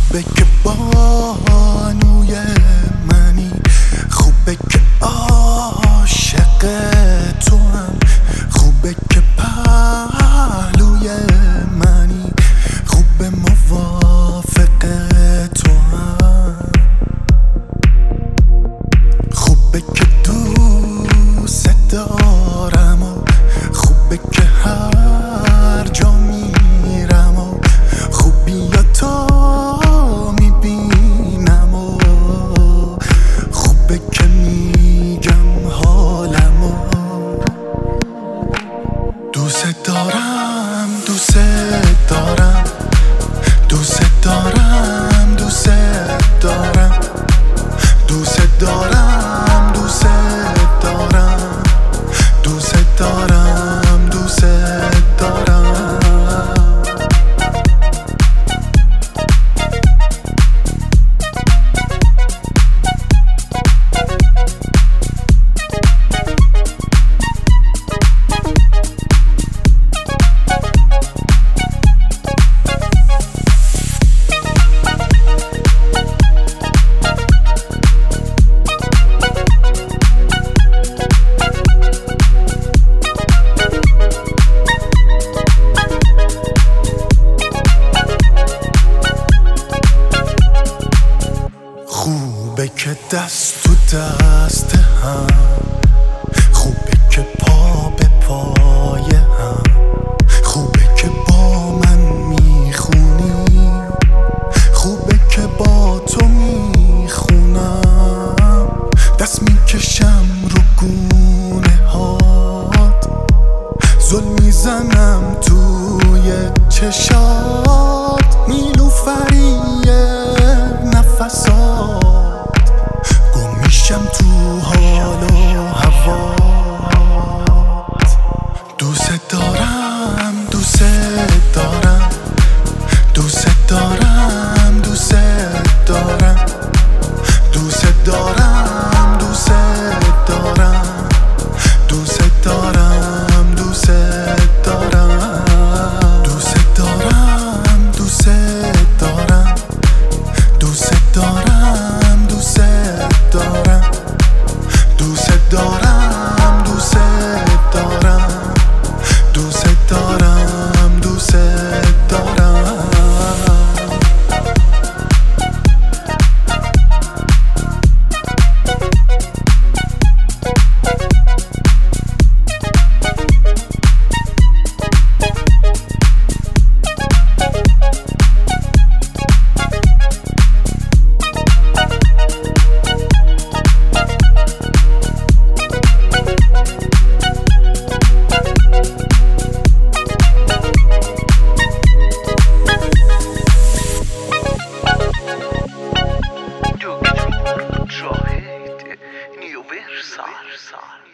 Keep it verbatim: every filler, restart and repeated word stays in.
خوبه که بانوی منی، خوبه که عاشق تو هم، خوبه که پهلوی منی، خوبه موافق تو هم، خوبه که دوست دارم و خوبه که هر جا میرم و خوبی تو میبینم و خوبه که میگم حالم و دوست دارم دوست دارم دوست دارم دوست دارم دوست دارم دوست دارم دوست دارم دوست دارم خوبه که دست تو دست هم، خوبه که پا به پای هم، خوبه که با من میخونی، خوبه که با تو میخونم، دست میکشم رو گونه هات، زل میزنم توی چشات، نیلوفریه نفسات، گم میشم تو حال و هوات. دوست دارم دوست دارم دوست دارم دوست دارم دوست دارم دوست دارم دوست دارم دوست دارم دوست دارم دوست دارم دوست دارم دوست دارم دوست دارم دوست دارم دوست دارم دوست دارم Universal.